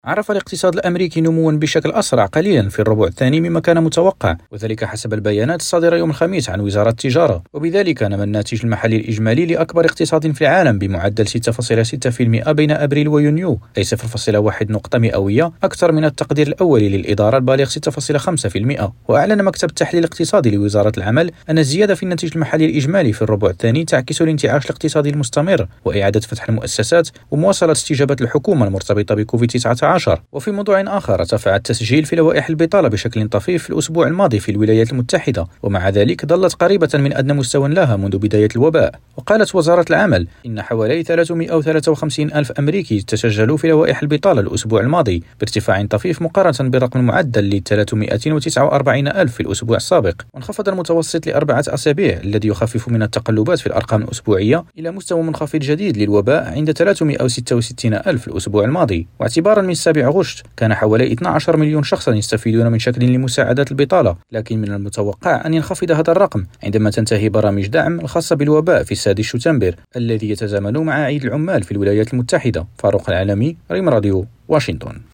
عرف الاقتصاد الأمريكي نموا بشكل أسرع قليلا في الربع الثاني مما كان متوقع، وذلك حسب البيانات الصادرة يوم الخميس عن وزارة التجارة. وبذلك نمى الناتج المحلي الإجمالي لأكبر اقتصاد في العالم بمعدل 6.6% بين أبريل ويونيو، أي 0.1 نقطة مئوية أكثر من التقدير الأولي للإدارة البالغ 6.5%. وأعلن مكتب التحليل الاقتصادي لوزارة العمل أن الزيادة في الناتج المحلي الإجمالي في الربع الثاني تعكس الانتعاش الاقتصادي المستمر وإعادة فتح المؤسسات ومواصلة استجابة الحكومة المرتبطة بكوفيد-19. وفي موضوع آخر، ارتفع التسجيل في لوائح البطالة بشكل طفيف في الأسبوع الماضي في الولايات المتحدة، ومع ذلك ظلت قريبة من أدنى مستوى لها منذ بداية الوباء. وقالت وزارة العمل إن حوالي 353 ألف أمريكي تسجلوا في لوائح البطالة الأسبوع الماضي بارتفاع طفيف مقارنة بالرقم المعدل ل 349 ألف في الأسبوع السابق. وانخفض المتوسط لأربعة أسابيع الذي يخفف من التقلبات في الأرقام الأسبوعية إلى مستوى منخفض جديد للوباء عند 366 ألف في الأسبوع الماضي. واعتبارا من 7 أغسطس كان حوالي 12 مليون شخص يستفيدون من شكل لمساعدات البطالة، لكن من المتوقع أن ينخفض هذا الرقم عندما تنتهي برامج دعم الخاصة بالوباء في 6 شتنبر الذي يتزامن مع عيد العمال في الولايات المتحدة. فاروق العالمي، ريم راديو، واشنطن.